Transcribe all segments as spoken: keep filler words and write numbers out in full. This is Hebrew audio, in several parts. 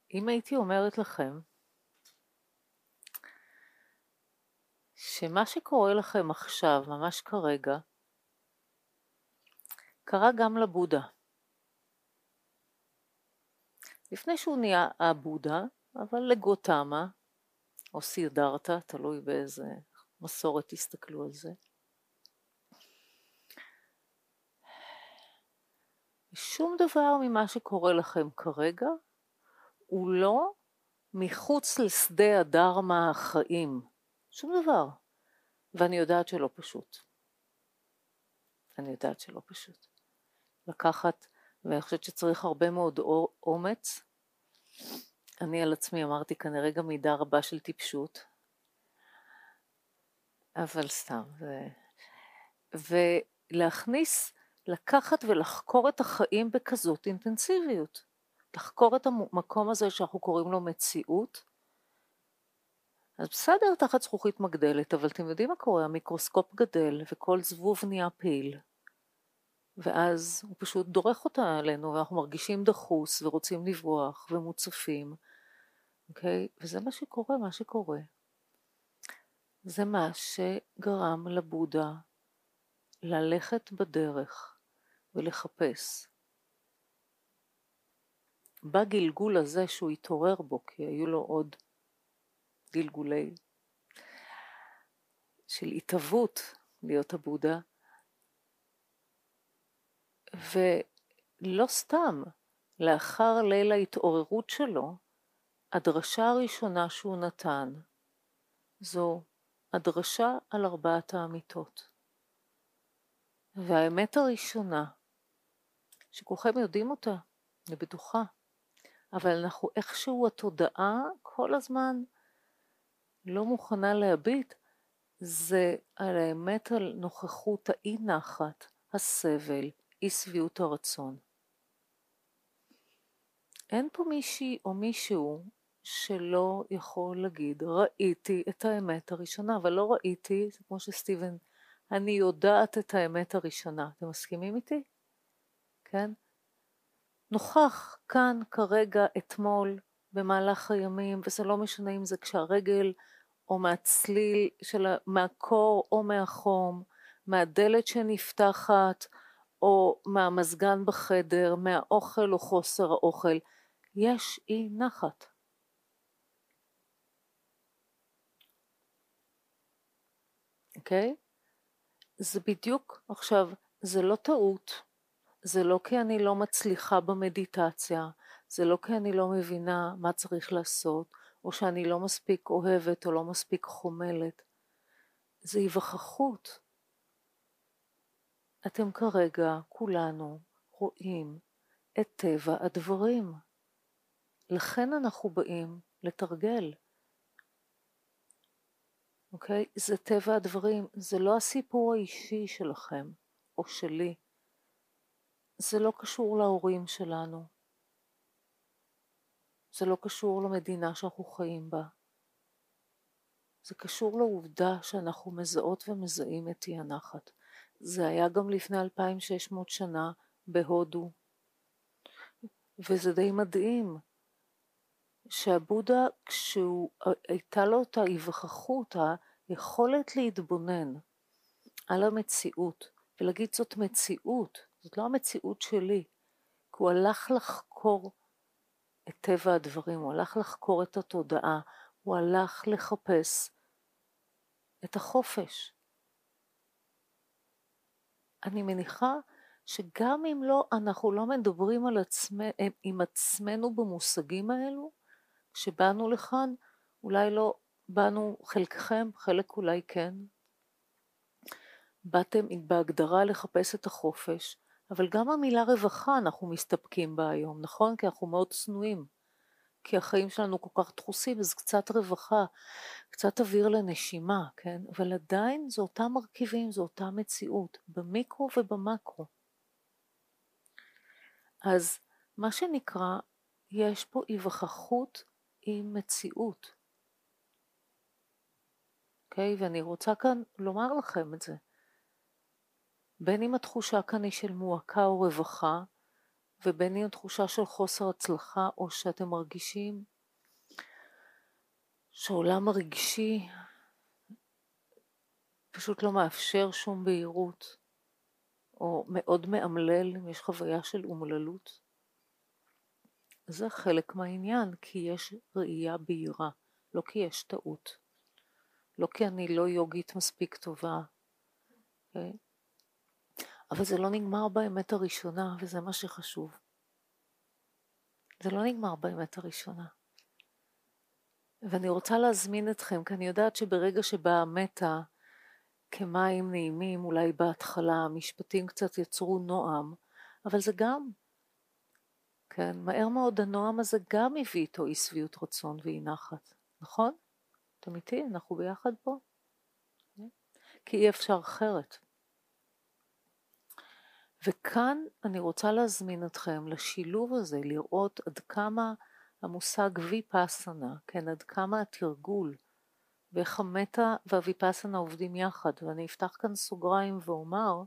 אם הייתי אומרת לכם שמה שקורה לכם עכשיו, ממש כרגע, קרה גם לבודה. לפני שהוא נהיה הבודה, אבל לגותמה, או סידרתה, תלוי באיזה מסורת תסתכלו על זה. שום דבר ממה שקורה לכם כרגע הוא לא מחוץ לשדה הדרמה החיים. שום דבר. ואני יודעת שלא פשוט. אני יודעת שלא פשוט. לקחת, ואני חושבת שצריך הרבה מאוד אומץ. אני על עצמי אמרתי כנראה גם מידה רבה של טיפשות. אבל סתם. זה... ולהכניס, לקחת ולחקור את החיים בכזאת אינטנסיביות. לחקור את המקום הזה שאנחנו קוראים לו מציאות. אז בסדר, תחת זכוכית מגדלת, אבל אתם יודעים מה קורה? המיקרוסקופ גדל וכל זבוב נהיה פעיל. ואז הוא פשוט דורך אותה עלינו, ואנחנו מרגישים דחוס ורוצים לברוח ומוצפים. אוקיי? וזה מה שקורה, מה שקורה. זה מה שגרם לבודה ללכת בדרך ולחפש. בגלגול הזה שהוא התעורר בו, כי היו לו עוד גלגולי של התהוות להיות הבודה, ולא סתם, לאחר ליל ההתעוררות שלו, הדרשה הראשונה שהוא נתן, זו הדרשה על ארבעת האמיתות. והאמת הראשונה, שכולכם יודעים אותה, אני בטוחה, אבל אנחנו איכשהו התודעה כל הזמן לא מוכנה להביט, זה על האמת על נוכחות האי נחת, הסבל, אי שביעות הרצון. אין פה מישהי או מישהו שלא יכול להגיד, ראיתי את האמת הראשונה, אבל לא ראיתי, זה כמו שסטיבן, אני יודעת את האמת הראשונה. אתם מסכימים איתי? כן? נוכח כאן כרגע אתמול במהלך הימים, וזה לא משנה אם זה כשהרגל או מהצליל של מהקור או מהחום, מהדלת שנפתחת או מהמזגן בחדר, מהאוכל או חוסר האוכל, יש אי נחת. אוקיי? זה בדיוק, עכשיו, זה לא טעות, זה לא כי אני לא מצליחה במדיטציה, זה לא כי אני לא מבינה מה צריך לעשות, או שאני לא מספיק אוהבת או לא מספיק חומלת. זה היווכחות. אתם כרגע, כולנו, רואים את טבע הדברים. לכן אנחנו באים לתרגל. אוקיי? זה טבע הדברים, זה לא הסיפור האישי שלכם, או שלי. זה לא קשור להורים שלנו. זה לא קשור למדינה שאנחנו חיים בה. זה קשור לעובדה שאנחנו מזהות ומזהים את אי הנחת. זה היה גם לפני אלפיים ושש מאות שנה בהודו. וזה די מדהים שהבודה, כשהוא הייתה לו את ההיווכחות, היכולת להתבונן על המציאות, ולהגיד זאת מציאות, זאת לא המציאות שלי, כי הוא הלך לחקור את טבע הדברים, הוא הלך לחקור את התודעה, הוא הלך לחפש את החופש. אני מניחה שגם אם לא, אנחנו לא מדברים על עצמנו, עם עצמנו במושגים האלו, כשבאנו לכאן, אולי לא באנו חלקכם, חלק אולי כן, באתם בהגדרה לחפש את החופש, אבל גם המילה רווחה אנחנו מסתפקים בה היום, נכון? כי אנחנו מאוד צנועים, כי החיים שלנו כל כך דחוסים, אז קצת רווחה, קצת אוויר לנשימה, כן? אבל עדיין זה אותם מרכיבים, זה אותה מציאות, במיקרו ובמקרו. אז מה שנקרא, יש פה היווכחות עם מציאות. אוקיי? ואני רוצה כאן לומר לכם את זה. בין אם התחושה כאן היא של מועקה או רווחה, ובין אם תחושה של חוסר הצלחה, או שאתם מרגישים שעולם הרגשי פשוט לא מאפשר שום בהירות, או מאוד מאמלל אם יש חוויה של אומללות. זה חלק מהעניין, כי יש ראייה בהירה, לא כי יש טעות, לא כי אני לא יוגית מספיק טובה, okay? אבל זה לא נגמר באמת הראשונה, וזה מה שחשוב. זה לא נגמר באמת הראשונה. ואני רוצה להזמין אתכם, כי אני יודעת שברגע שבאה המטה, כמים נעימים, אולי בהתחלה, המשפטים קצת יצרו נועם, אבל זה גם, כן, מהר מאוד הנועם הזה גם הביא איתו אי שביעות רצון ואי נחת, נכון? אתם איתי? אנחנו ביחד פה? כי אי אפשר אחרת. וכאן אני רוצה להזמין אתכם לשילוב הזה, לראות עד כמה המושג ויפאסנה, כן, עד כמה התרגול, ואיך המטה והוויפאסנה עובדים יחד. ואני אפתח כאן סוגריים ואומר,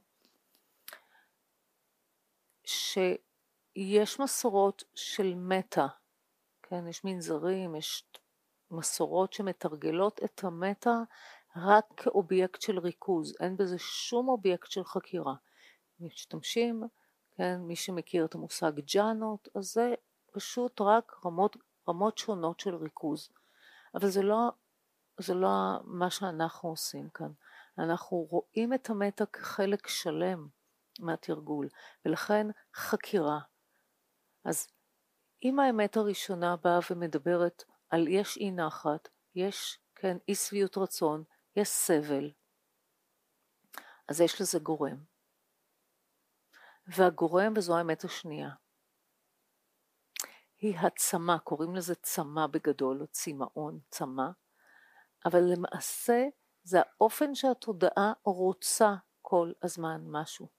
שיש מסורות של מטה, כן, יש מנזרים, יש מסורות שמתרגלות את המטה רק כאובייקט של ריכוז, אין בזה שום אובייקט של חקירה. משתמשים, כן, מי שמכיר את המושג ג'אנות, אז זה פשוט רק רמות, רמות שונות של ריכוז. אבל זה לא, זה לא מה שאנחנו עושים כאן. אנחנו רואים את המטה כחלק שלם מהתרגול, ולכן חקירה. אז אם האמת הראשונה באה ומדברת על יש אי נחת, יש, כן, אי שביעות רצון, יש סבל, אז יש לזה גורם. והגורם, וזו האמת השנייה, היא הצמה, קוראים לזה צמה בגדול, או צמאון, צמה, אבל למעשה זה האופן שהתודעה רוצה כל הזמן משהו.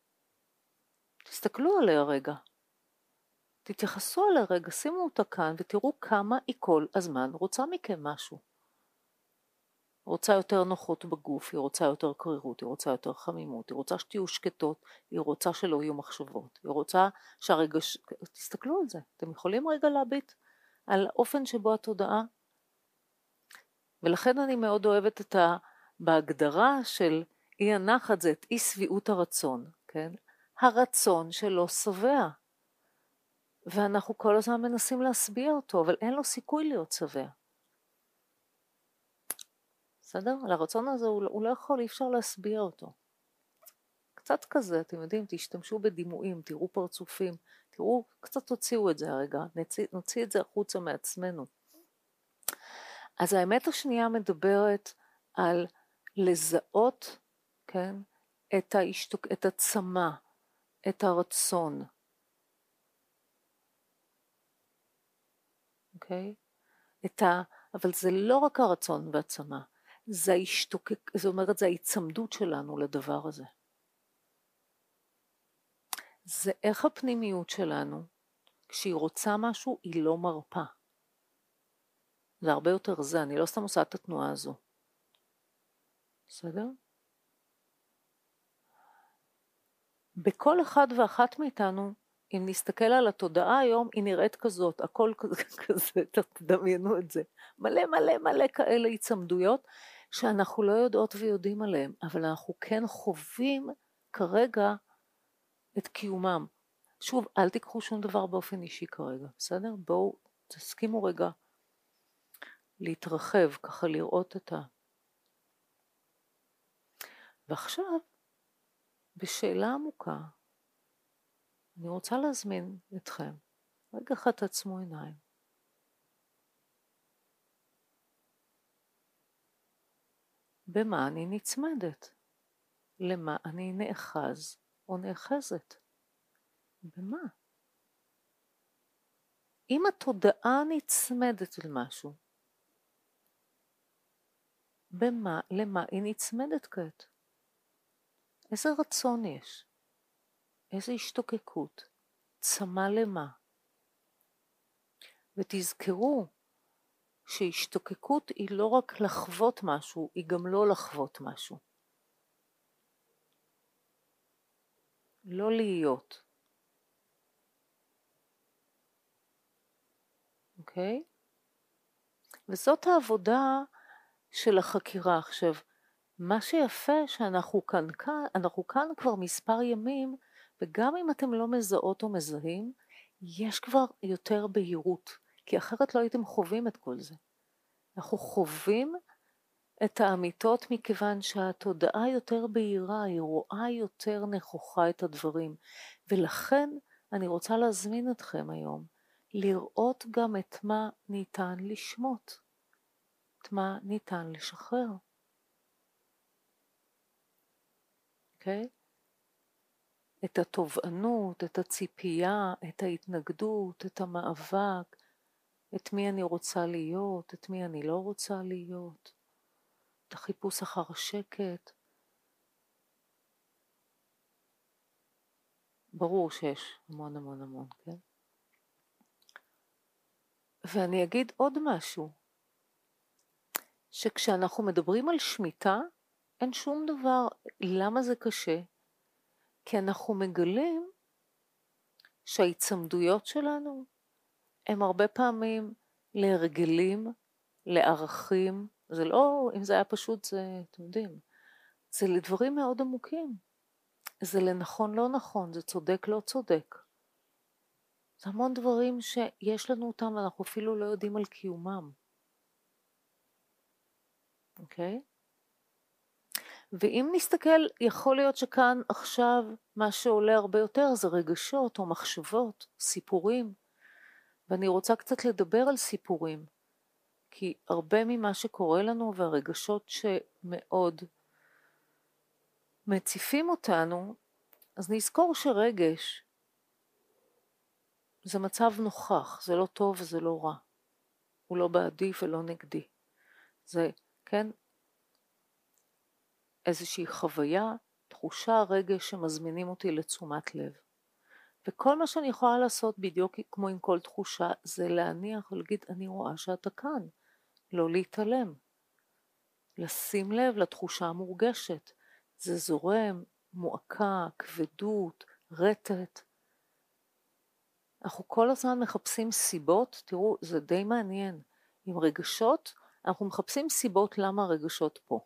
תסתכלו עליה רגע, תתייחסו עליה רגע, שימו אותה כאן ותראו כמה היא כל הזמן רוצה מכם משהו. היא רוצה יותר נוחות בגוף, היא רוצה יותר קרירות, היא רוצה יותר חמימות, היא רוצה שתהיו שקטות, היא רוצה שלא יהיו מחשבות, היא רוצה שהרגע, ש... תסתכלו על זה, אתם יכולים רגע להביט על האופן שבו התודעה, ולכן אני מאוד אוהבת את ה... בהגדרה של אי הנחת זה את אי שביעות הרצון, כן? הרצון שלא שבע, ואנחנו כל הזמן מנסים להסביר אותו, אבל אין לו סיכוי להיות שבע. בסדר? על הרצון הזה הוא, הוא לא יכול, אי אפשר להסביר אותו. קצת כזה, אתם יודעים, תשתמשו בדימויים, תראו פרצופים, תראו, קצת תוציאו את זה הרגע, נוציא, נוציא את זה החוצה מעצמנו. אז האמת השנייה מדברת על לזהות, כן, את, ההשתוק, את הצמה, את הרצון. אוקיי? את ה, אבל זה לא רק הרצון והצמה, זה ההשתוקק, זאת אומרת, זה ההצמדות שלנו לדבר הזה. זה איך הפנימיות שלנו, כשהיא רוצה משהו, היא לא מרפה. זה הרבה יותר זה, אני לא סתם עושה את התנועה הזו. בסדר? בכל אחד ואחת מאיתנו, אם נסתכל על התודעה היום, היא נראית כזאת, הכל כזה, כזה, תדמיינו את זה. מלא מלא מלא כאלה הצמדויות, שאנחנו לא יודעות ויודעים עליהם, אבל אנחנו כן חווים כרגע את קיומם. שוב, אל תיקחו שום דבר באופן אישי כרגע, בסדר? בואו, תסכימו רגע להתרחב, ככה לראות את ה... ועכשיו, בשאלה עמוקה, אני רוצה להזמין אתכם, רגע אחד תעצמו עיניים. במה אני נצמדת? למה אני נאחז או נאחזת? במה? אם התודעה נצמדת אל משהו, במה, למה היא נצמדת כעת? איזה רצון יש? איזה השתוקקות? צמא למה? ותזכרו שהשתוקקות היא לא רק לחוות משהו, היא גם לא לחוות משהו. לא להיות. אוקיי? וזאת העבודה של החקירה. עכשיו, מה שיפה שאנחנו כאן, כאן, אנחנו כאן כבר מספר ימים, וגם אם אתם לא מזהות או מזהים, יש כבר יותר בהירות, כי אחרת לא הייתם חווים את כל זה. אנחנו חווים את האמיתות מכיוון שהתודעה יותר בהירה, היא רואה יותר נכוחה את הדברים, ולכן אני רוצה להזמין אתכם היום, לראות גם את מה ניתן לשמות, את מה ניתן לשחרר. אוקיי? Okay? את התובענות, את הציפייה, את ההתנגדות, את המאבק, את מי אני רוצה להיות, את מי אני לא רוצה להיות, את החיפוש אחר השקט. ברור שיש המון המון המון, כן? ואני אגיד עוד משהו, שכשאנחנו מדברים על שמיטה, אין שום דבר. למה זה קשה? כי אנחנו מגלים שההצמדויות שלנו הם הרבה פעמים להרגלים, לערכים. זה לא, אם זה היה פשוט, זה, אתם יודעים, זה לדברים מאוד עמוקים. זה לנכון לא נכון, זה צודק לא צודק. זה המון דברים שיש לנו אותם ואנחנו אפילו לא יודעים על קיומם. אוקיי? ואם נסתכל, יכול להיות שכאן עכשיו מה שעולה הרבה יותר זה רגשות או מחשבות, סיפורים. ואני רוצה קצת לדבר על סיפורים, כי הרבה ממה שקורה לנו והרגשות שמאוד מציפים אותנו, אז נזכור שרגש זה מצב נוכח, זה לא טוב וזה לא רע. הוא לא בעדי ולא נגדי. זה, כן, איזושהי חוויה, תחושה, רגש שמזמינים אותי לתשומת לב. וכל מה שאני יכולה לעשות בדיוק כמו עם כל תחושה, זה להניח ולהגיד, אני רואה שאתה כאן. לא להתעלם. לשים לב לתחושה המורגשת. זה זורם, מועקה, כבדות, רטט. אנחנו כל הזמן מחפשים סיבות, תראו, זה די מעניין. עם רגשות, אנחנו מחפשים סיבות למה הרגשות פה.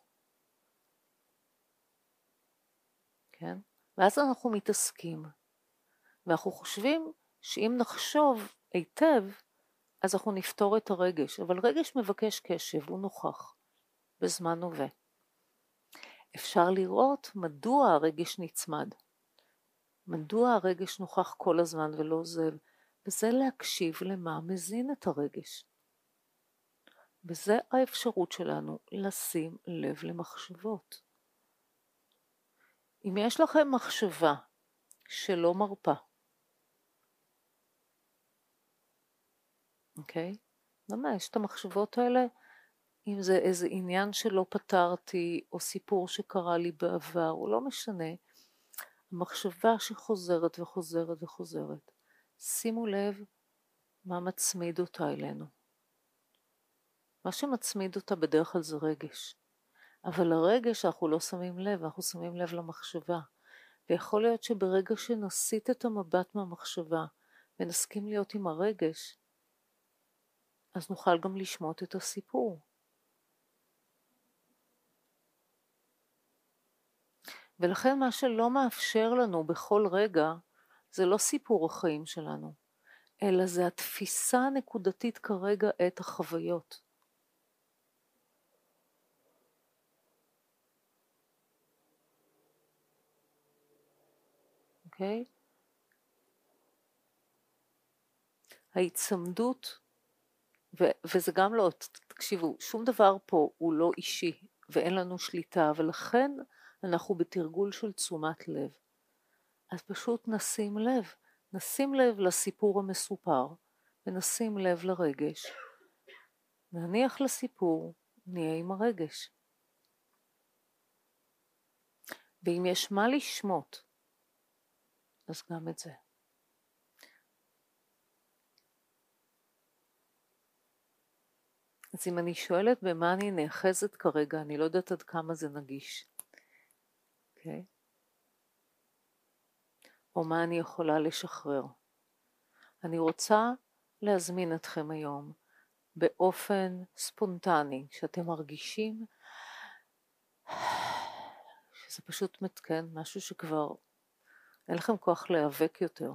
כן? ואז אנחנו מתעסקים. ואנחנו חושבים שאם נחשוב היטב, אז אנחנו נפתור את הרגש. אבל רגש מבקש קשב, הוא נוכח, בזמן הווה. אפשר לראות מדוע הרגש נצמד. מדוע הרגש נוכח כל הזמן ולא עוזב. וזה להקשיב למה מזין את הרגש. וזה האפשרות שלנו לשים לב למחשבות. אם יש לכם מחשבה שלא מרפה, אוקיי? ממש, את המחשבות האלה, אם זה איזה עניין שלא פתרתי, או סיפור שקרה לי בעבר, או לא משנה, המחשבה שחוזרת וחוזרת וחוזרת. שימו לב מה מצמיד אותה אלינו. מה שמצמיד אותה בדרך כלל זה רגש. אבל הרגש אנחנו לא שמים לב, אנחנו שמים לב למחשבה. ויכול להיות שברגע שנסיט את המבט מהמחשבה, ונסכים להיות עם הרגש, אז נוכל גם לשמות את הסיפור. ולכן מה שלא מאפשר לנו בכל רגע, זה לא סיפור החיים שלנו, אלא זה התפיסה הנקודתית כרגע את החוויות. אוקיי? ההצמדות, ו- וזה גם לא, תקשיבו, שום דבר פה הוא לא אישי, ואין לנו שליטה, ולכן אנחנו בתרגול של תשומת לב. אז פשוט נשים לב, נשים לב לסיפור המסופר, ונשים לב לרגש. נניח לסיפור, נהיה עם הרגש. ואם יש מה לשמות, אז גם את זה. אז אם אני שואלת במה אני נאחזת כרגע, אני לא יודעת עד כמה זה נגיש. אוקיי? או מה אני יכולה לשחרר. אני רוצה להזמין אתכם היום באופן ספונטני, שאתם מרגישים שזה פשוט מתקן, משהו שכבר אין לכם כוח להיאבק יותר.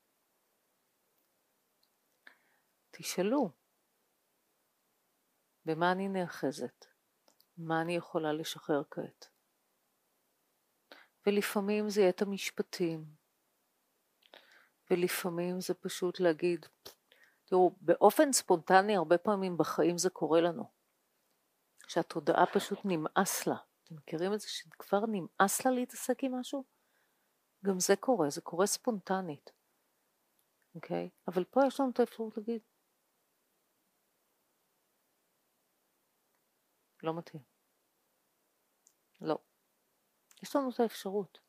תשאלו, במה אני נאחזת? מה אני יכולה לשחרר כעת? ולפעמים זה יהיה את המשפטים, ולפעמים זה פשוט להגיד, תראו, באופן ספונטני הרבה פעמים בחיים זה קורה לנו, שהתודעה פשוט נמאס לה. אתם מכירים את זה שכבר נמאס לה להתעסק עם משהו? גם זה קורה, זה קורה ספונטנית. אוקיי? אבל פה יש לנו את האפשרות להגיד, לא מתאים. לא. יש לנו את האפשרות.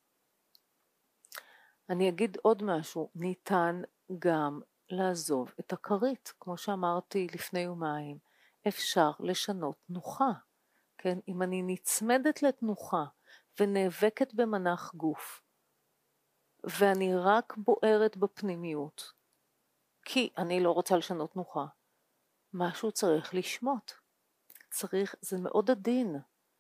אני אגיד עוד משהו, ניתן גם לעזוב את הכרית, כמו שאמרתי לפני יומיים, אפשר לשנות תנוחה, כן? אם אני נצמדת לתנוחה ונאבקת במנח גוף, ואני רק בוערת בפנימיות, כי אני לא רוצה לשנות תנוחה, משהו צריך לשמוט. צריך, זה מאוד עדין.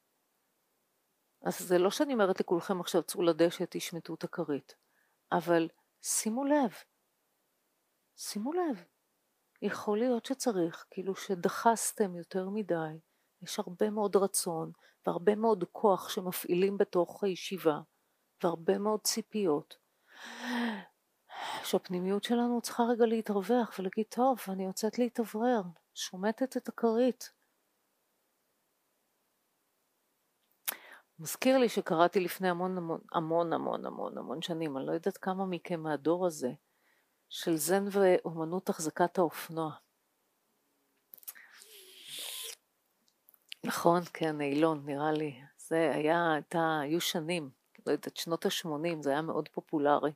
אז זה לא שאני אומרת לכולכם עכשיו צאו לדשא תשמטו את הכרית, אבל שימו לב, שימו לב, יכול להיות שצריך, כאילו שדחסתם יותר מדי, יש הרבה מאוד רצון והרבה מאוד כוח שמפעילים בתוך הישיבה, והרבה מאוד ציפיות, שהפנימיות שלנו צריכה רגע להתרווח ולהגיד, טוב, אני יוצאת להתאוורר, שומטת את הכרית. מזכיר לי שקראתי לפני המון המון המון המון המון המון שנים, אני לא יודעת כמה מכם מהדור הזה, של זן ואומנות החזקת האופנוע. נכון, כן, אילון, נראה לי. זה היה, הייתה, היו שנים, לא יודעת, שנות ה-שמונים, זה היה מאוד פופולרי.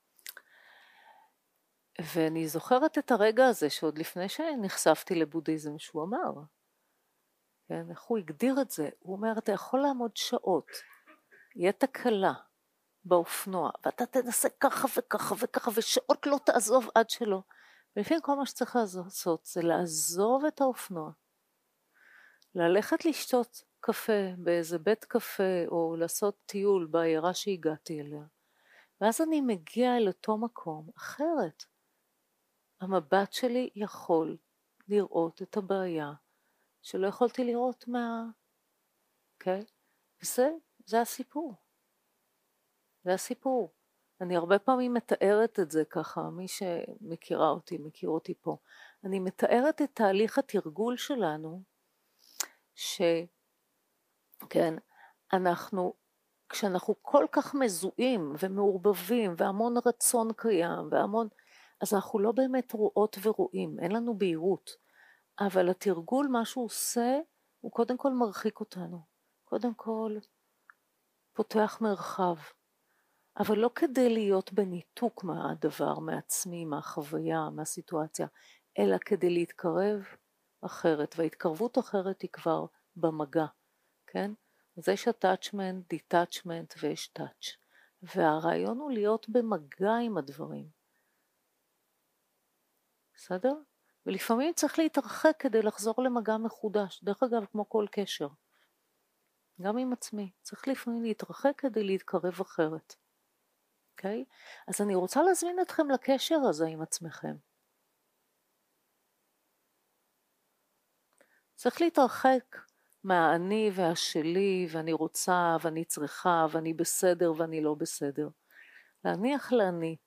ואני זוכרת את הרגע הזה, שעוד לפני שנחשפתי לבודהיזם, שהוא אמר, כן, איך הוא הגדיר את זה? הוא אומר, אתה יכול לעמוד שעות, יהיה תקלה באופנוע, ואתה תנסה ככה וככה וככה, ושעות לא תעזוב עד שלא. ולפעמים כל מה שצריך לעשות, זה לעזוב את האופנוע, ללכת לשתות קפה באיזה בית קפה, או לעשות טיול בעיירה שהגעתי אליה, ואז אני מגיע אל אותו מקום אחרת. המבט שלי יכול לראות את הבעיה שלא יכולתי לראות מה... אוקיי? וזה, זה הסיפור. זה הסיפור. אני הרבה פעמים מתארת את זה ככה, מי שמכירה אותי, מכיר אותי פה. אני מתארת את תהליך התרגול שלנו, שכן, אנחנו, כשאנחנו כל כך מזוהים ומעורבבים, והמון רצון קיים, והמון, אז אנחנו לא באמת רואות ורואים, אין לנו בהירות. אבל התרגול, מה שהוא עושה, הוא קודם כל מרחיק אותנו. קודם כל פותח מרחב. אבל לא כדי להיות בניתוק מהדבר, מעצמי, מהחוויה, מהסיטואציה, אלא כדי להתקרב אחרת, וההתקרבות אחרת היא כבר במגע, כן? אז יש attachment, detachment ויש touch, והרעיון הוא להיות במגע עם הדברים, בסדר? ולפעמים צריך להתרחק כדי לחזור למגע מחודש, דרך אגב כמו כל קשר, גם עם עצמי, צריך לפעמים להתרחק כדי להתקרב אחרת. אוקיי? אז אני רוצה להזמין אתכם לקשר הזה עם עצמכם. צריך להתרחק מהאני והשלי, ואני רוצה, ואני צריכה, ואני בסדר, ואני לא בסדר. להניח לאני.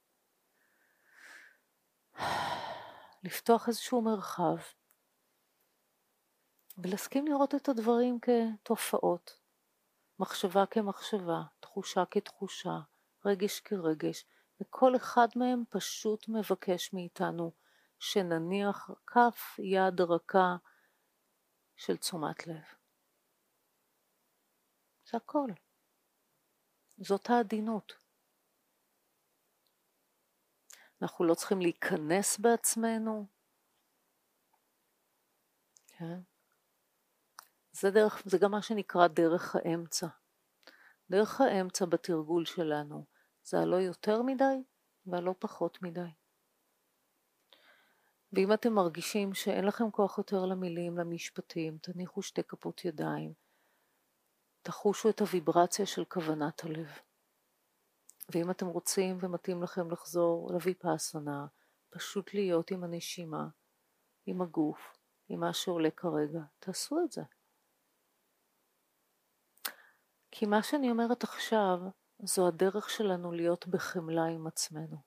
לפתוח איזשהו מרחב. ולהסכים לראות את הדברים כתופעות. מחשבה כמחשבה, תחושה כתחושה, רגש כרגש, וכל אחד מהם פשוט מבקש מאיתנו שנניח כף יד רכה של תשומת לב. זה הכל. זאת העדינות. אנחנו לא צריכים להיכנס בעצמנו. כן? זה, דרך, זה גם מה שנקרא דרך האמצע. דרך האמצע בתרגול שלנו זה הלא יותר מדי והלא פחות מדי. ואם אתם מרגישים שאין לכם כוח יותר למילים, למשפטים, תניחו שתי כפות ידיים, תחושו את הוויברציה של כוונת הלב. ואם אתם רוצים ומתאים לכם לחזור לויפאסנה, פשוט להיות עם הנשימה, עם הגוף, עם מה שעולה כרגע, תעשו את זה. כי מה שאני אומרת עכשיו, זו הדרך שלנו להיות בחמלה עם עצמנו.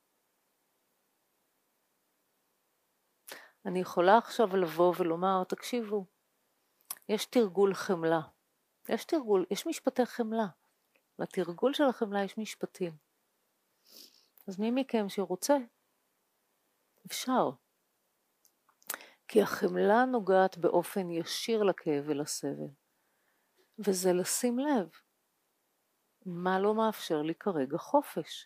אני יכולה עכשיו לבוא ולומר, תקשיבו, יש תרגול חמלה. יש תרגול, יש משפטי חמלה. לתרגול של החמלה יש משפטים. אז מי מכם שרוצה, אפשר. כי החמלה נוגעת באופן ישיר לכאב ולסבל. וזה לשים לב. מה לא מאפשר לי כרגע חופש?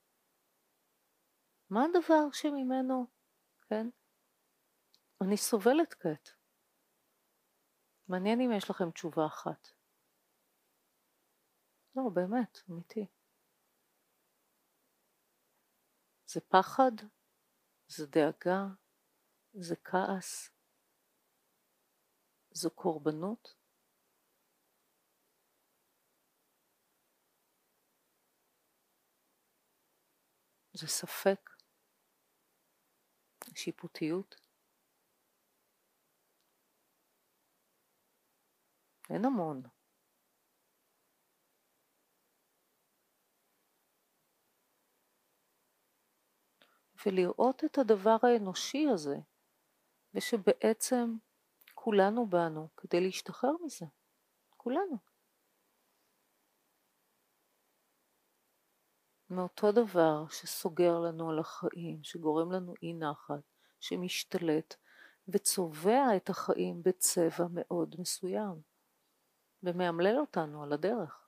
מה הדבר שממנו, כן? אני סובלת כעת. מעניין אם יש לכם תשובה אחת. לא, באמת, אמיתי. זה פחד, זה דאגה, זה כעס, זו קורבנות. זה ספק, שיפוטיות. אין המון. ולראות את הדבר האנושי הזה, ושבעצם כולנו באנו כדי להשתחרר מזה. כולנו. מאותו דבר שסוגר לנו על החיים, שגורם לנו אי נחת, שמשתלט וצובע את החיים בצבע מאוד מסוים, ומאמלל אותנו על הדרך.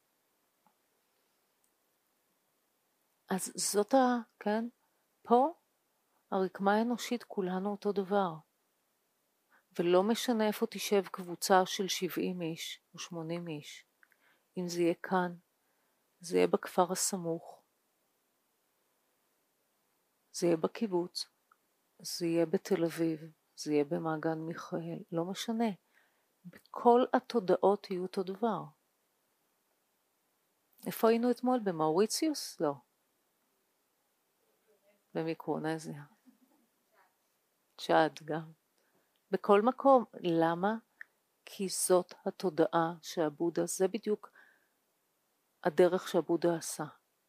אז זאת ה... כן? פה הרקמה האנושית כולנו אותו דבר. ולא משנה איפה תשב קבוצה של שבעים איש או שמונים איש. אם זה יהיה כאן, זה יהיה בכפר הסמוך, זה יהיה בקיבוץ, זה יהיה בתל אביב, זה יהיה במעגן מיכאל, לא משנה. בכל התודעות יהיו אותו דבר. איפה היינו אתמול? במאוריציוס? לא. במיקרונזיה. צ'אד גם. בכל מקום. למה? כי זאת התודעה שהבודה, זה בדיוק הדרך שהבודה עשה.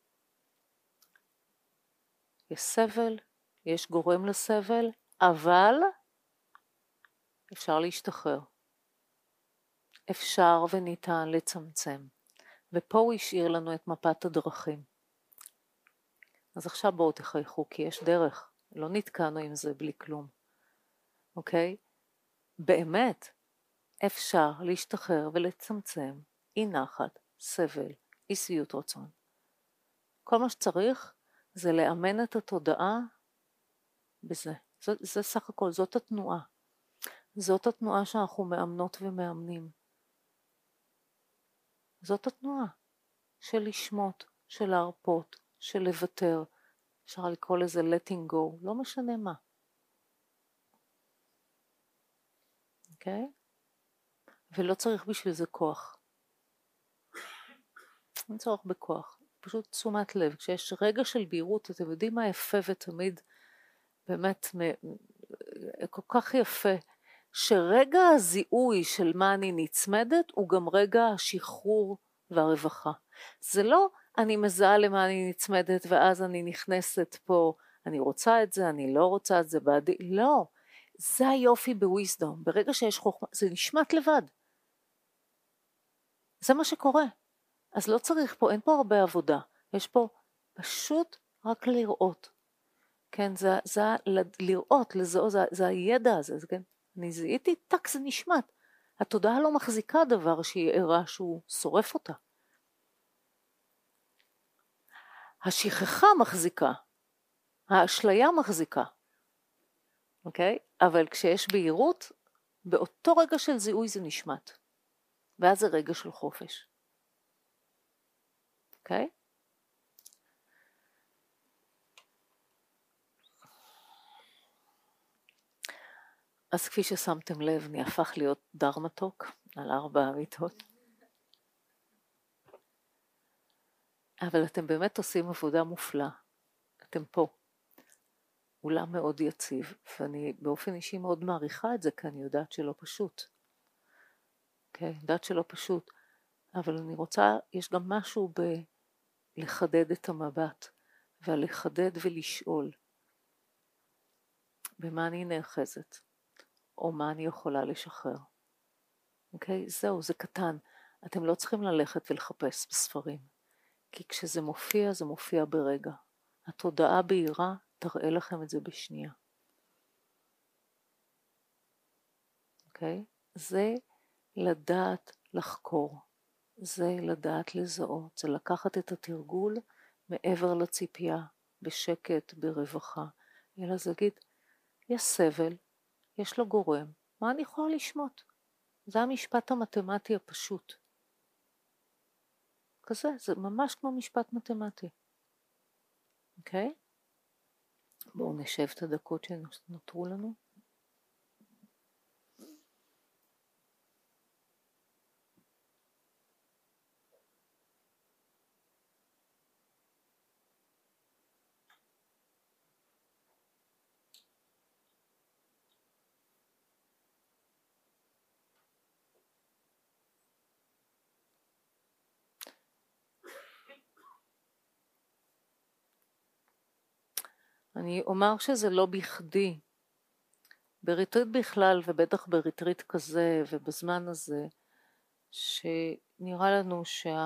יש סבל, יש גורם לסבל, אבל אפשר להשתחרר. אפשר וניתן לצמצם. ופה הוא השאיר לנו את מפת הדרכים. אז עכשיו בואו תחייכו, כי יש דרך. לא נתקענו עם זה בלי כלום. אוקיי? באמת, אפשר להשתחרר ולצמצם אי נחת, סבל, אי שביעות רצון. כל מה שצריך זה לאמן את התודעה בזה. זה, זה סך הכל, זאת התנועה. זאת התנועה שאנחנו מאמנות ומאמנים. זאת התנועה של לשמות, של להרפות, של לוותר. אפשר לקרוא לזה letting go, לא משנה מה. אוקיי? ולא צריך בשביל זה כוח. אין צורך בכוח. פשוט תשומת לב. כשיש רגע של בהירות, אתם יודעים מה יפה ותמיד באמת כל כך יפה, שרגע הזיהוי של מה אני נצמדת הוא גם רגע השחרור והרווחה. זה לא אני מזהה למה אני נצמדת ואז אני נכנסת פה, אני רוצה את זה, אני לא רוצה את זה בעדי, לא. זה היופי בוויזדום, ברגע שיש חוכמה, זה נשמט לבד. זה מה שקורה. אז לא צריך פה, אין פה הרבה עבודה, יש פה פשוט רק לראות. כן, זה, זה לראות, לזהו, זה, זה הידע הזה, זה, כן, אני זיהיתי, טק, זה נשמט. התודעה לא מחזיקה דבר שהיא ערה שהוא שורף אותה. השכחה מחזיקה, האשליה מחזיקה, אוקיי? אבל כשיש בהירות, באותו רגע של זיהוי זה נשמט. ואז זה רגע של חופש. אוקיי? אז כפי ששמתם לב, אני הפך להיות דר מתוק על ארבע המיטות. אבל אתם באמת עושים עבודה מופלאה. אתם פה. אולם מאוד יציב, ואני באופן אישי מאוד מעריכה את זה, כי אני יודעת שלא פשוט. כן, יודעת שלא פשוט. אבל אני רוצה, יש גם משהו בלחדד את המבט, ולחדד ולשאול, במה אני נאחזת, או מה אני יכולה לשחרר. אוקיי? זהו, זה קטן. אתם לא צריכים ללכת ולחפש בספרים, כי כשזה מופיע, זה מופיע ברגע. התודעה בהירה תראה לכם את זה בשנייה. אוקיי? זה לדעת לחקור. זה לדעת לזהות, זה לקחת את התרגול מעבר לציפייה, בשקט, ברווחה, אלא זה להגיד, יש סבל, יש לו גורם, מה אני יכולה לשמוט? זה המשפט המתמטי הפשוט. כזה, זה ממש כמו משפט מתמטי. אוקיי? בואו נשב את הדקות שנותרו לנו. אני אומר שזה לא בכדי. בריטריט בכלל, ובטח בריטריט כזה, ובזמן הזה, שנראה לנו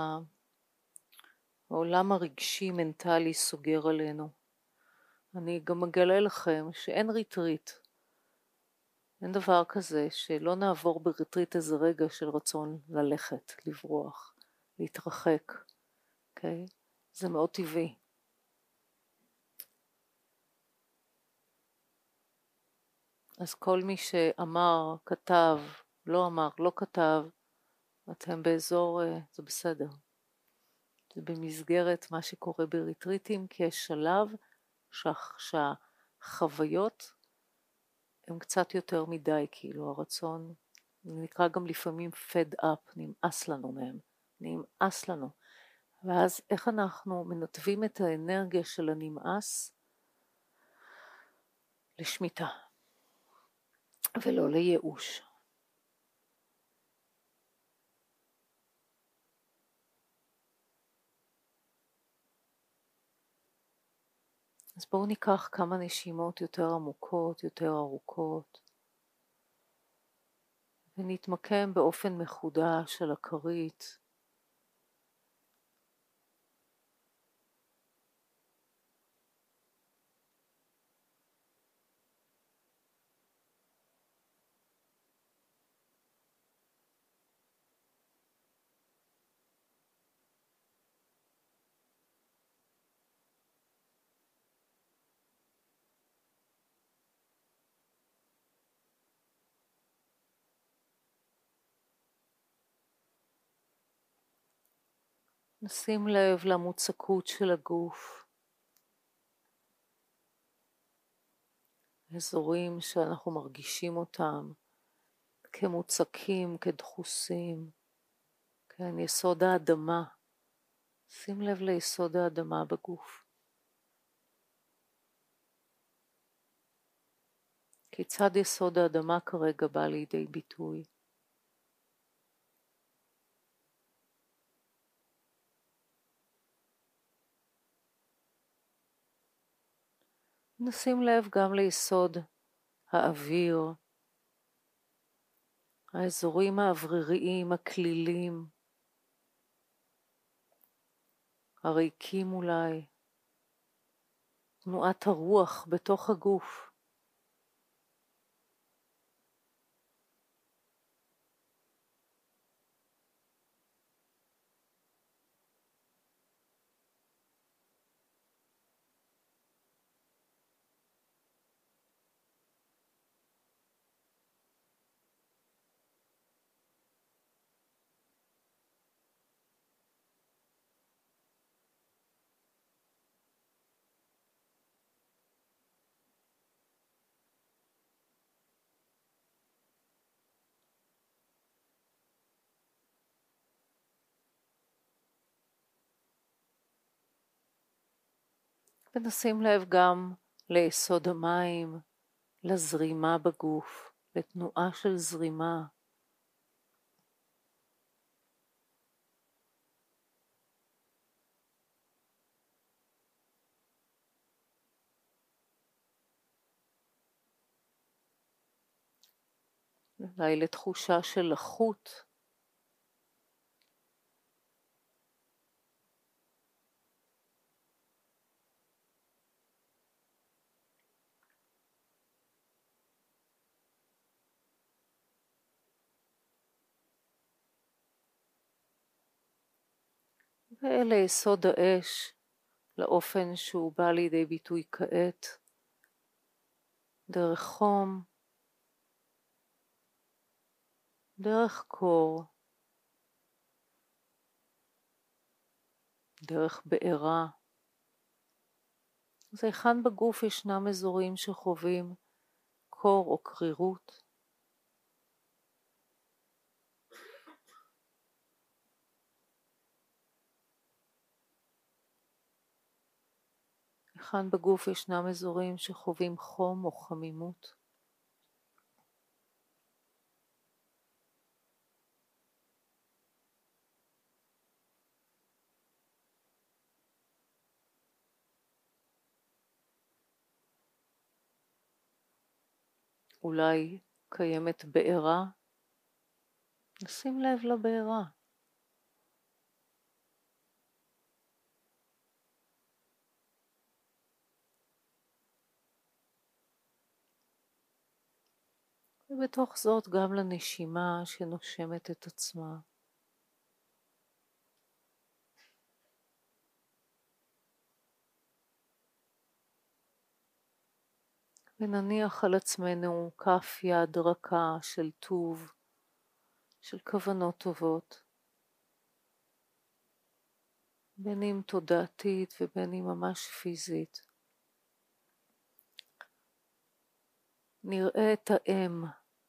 שהעולם הרגשי מנטלי סוגר עלינו. אני גם מגלה לכם שאין ריטריט. אין דבר כזה שלא נעבור בריטריט איזה רגע של רצון ללכת, לברוח, להתרחק. אוקיי? זה מאוד טבעי. אז כל מי שאמר, כתב, לא אמר, לא כתב, אתם באזור, זה בסדר. זה במסגרת מה שקורה בריטריטים, כי יש שלב שהחוויות הן קצת יותר מדי, כאילו הרצון, זה נקרא גם לפעמים fed up, נמאס לנו מהם, נמאס לנו. ואז איך אנחנו מנתבים את האנרגיה של הנמאס לשמיטה, ולא לייאוש. אז בואו ניקח כמה נשימות יותר עמוקות, יותר ארוכות, ונתמקם באופן מחודש על הכרית. נשים לב למוצקות של הגוף, אזורים שאנחנו מרגישים אותם כמוצקים, כדחוסים, כן, יסוד האדמה. שים לב ליסוד האדמה בגוף. כיצד יסוד האדמה כרגע בא לידי ביטוי? נשים לב גם ליסוד האוויר, האזורים האווריריים, הכלילים, הריקים אולי, תנועת הרוח בתוך הגוף. ונשים לב גם ליסוד המים, לזרימה בגוף, לתנועה של זרימה. אולי לתחושה של לחות. וליסוד האש, לאופן שהוא בא לידי ביטוי כעת, דרך חום, דרך קור, דרך בעירה. אז היכן בגוף ישנם אזורים שחווים קור או קרירות. היכן בגוף ישנם אזורים שחווים חום או חמימות. אולי קיימת בעירה. נשים לב לבעירה. ובתוך זאת גם לנשימה שנושמת את עצמה. ונניח על עצמנו כף יד רכה של טוב, של כוונות טובות, בין אם תודעתית ובין אם ממש פיזית. נראה את האם,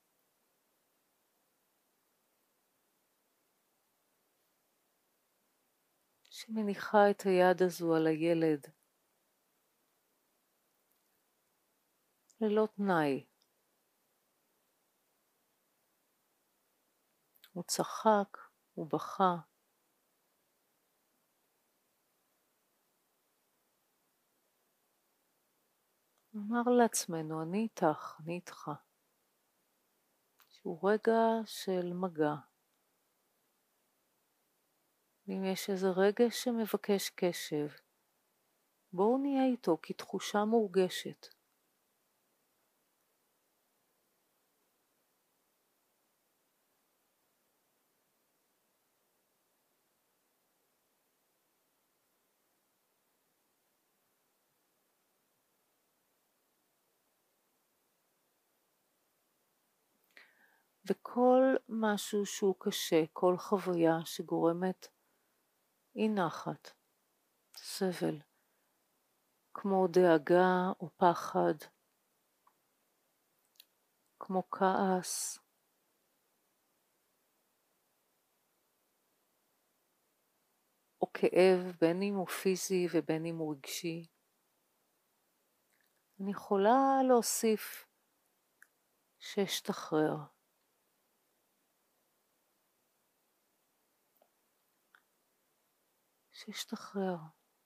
שמניחה את היד הזו על הילד, ללא תנאי. הוא צחק, הוא בכה. אמר לעצמנו, אני איתך, אני איתך. שהוא רגע של מגע. ואם יש איזה רגע שמבקש קשב, בואו נהיה איתו כתחושה מורגשת. וכל משהו שהוא קשה, כל חוויה שגורמת אי נחת, סבל, כמו דאגה או פחד, כמו כעס, או כאב, בין אם הוא פיזי ובין אם הוא רגשי. אני יכולה להוסיף שאשתחרר. שאשתחרר.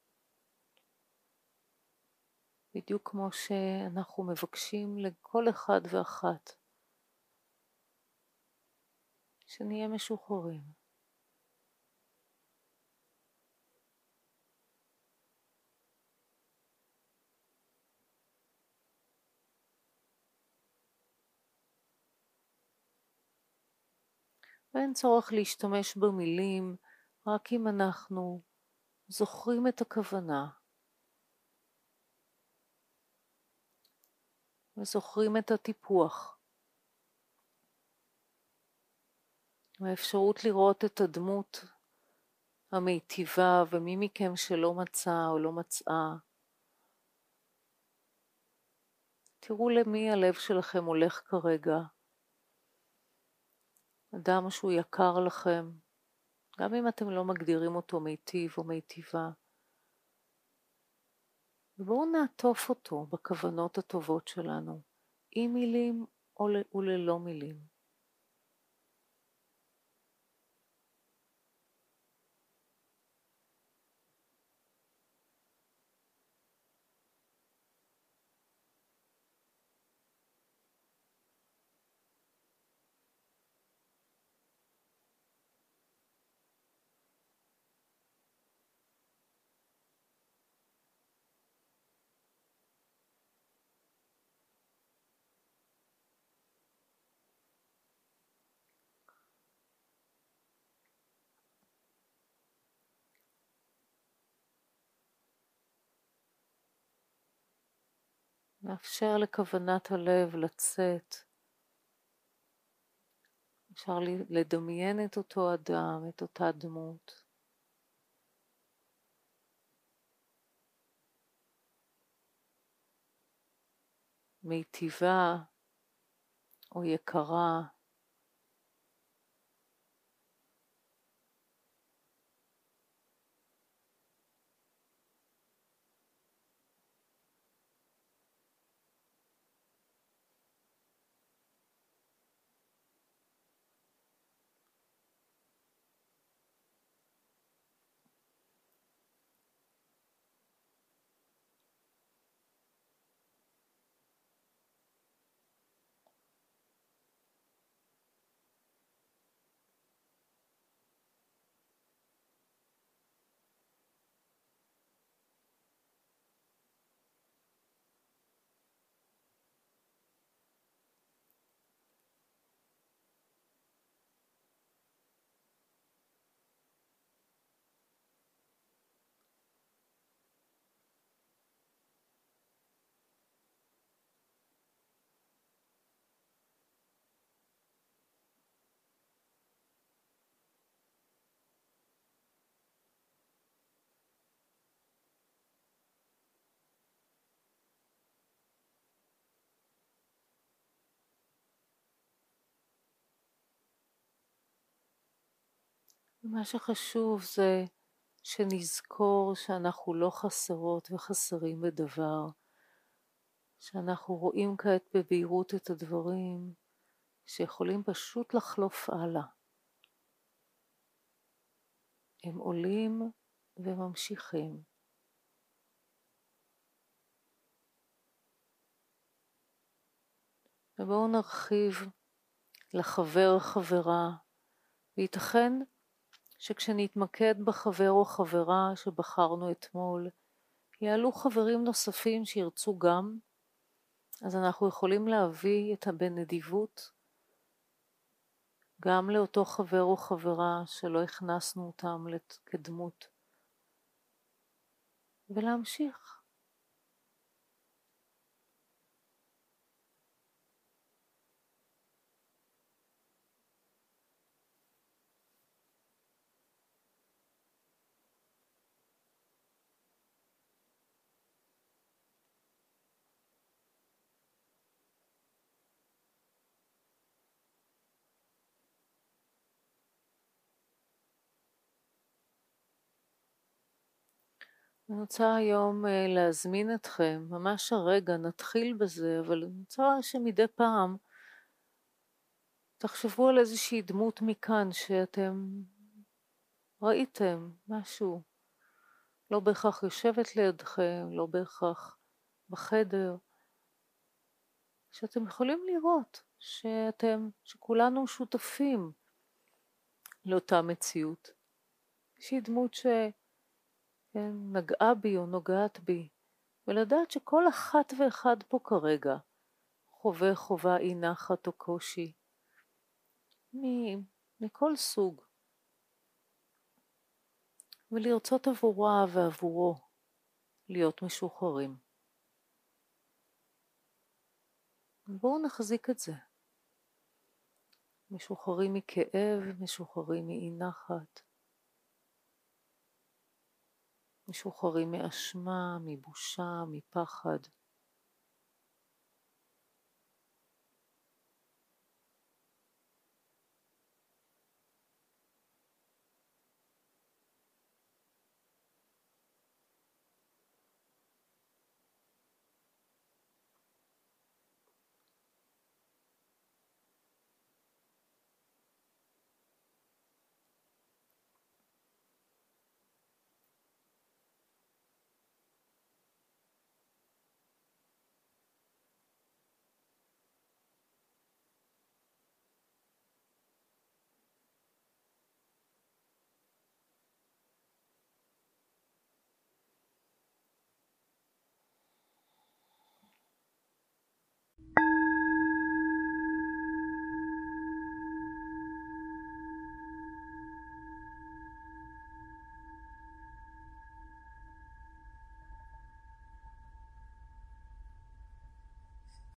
בדיוק כמו שאנחנו מבקשים לכל אחד ואחת, שנהיה משוחררים. ואין צורך להשתמש במילים, רק אם אנחנו זוכרים את הכוונה, וזוכרים את הטיפוח, והאפשרות לראות את הדמות המיטיבה, ומי מכם שלא מצא או לא מצאה, תראו למי הלב שלכם הולך כרגע. אדם שהוא יקר לכם, גם אם אתם לא מגדירים אותו מיטיב או מיטיבה. ובואו נעטוף אותו בכוונות הטובות שלנו, עם מילים וללא מילים. לאפשר לכוונת הלב לצאת. אפשר לדמיין את אותו אדם, את אותה דמות. מיטיבה או יקרה. מה שחשוב זה שנזכור שאנחנו לא חסרות וחסרים בדבר, שאנחנו רואים כעת בבהירות את הדברים שיכולים פשוט לחלוף הלאה. הם עולים וממשיכים. ובואו נרחיב לחבר חברה, וייתכן שכשנתמקד בחבר או חברה שבחרנו אתמול, יעלו חברים נוספים שירצו גם, אז אנחנו יכולים להביא את הבנדיבות גם לאותו חבר או חברה שלא הכנסנו אותם כדמות, ולהמשיך. אני רוצה היום להזמין אתכם, ממש הרגע נתחיל בזה, אבל אני רוצה שמדי פעם תחשבו על איזושהי דמות מכאן שאתם ראיתם משהו, לא בהכרח יושבת לידכם, לא בהכרח בחדר, שאתם יכולים לראות שאתם, שכולנו שותפים לאותה מציאות. איזושהי דמות ש... כן, נגעה בי או נוגעת בי, ולדעת שכל אחת ואחד פה כרגע חווה חובה אי נחת או קושי, מ- מכל סוג, ולרצות עבורה ועבורו להיות משוחררים. בואו נחזיק את זה. משוחררים מכאב, משוחררים מאי נחת, משוחררים מאשמה, מבושה, מפחד.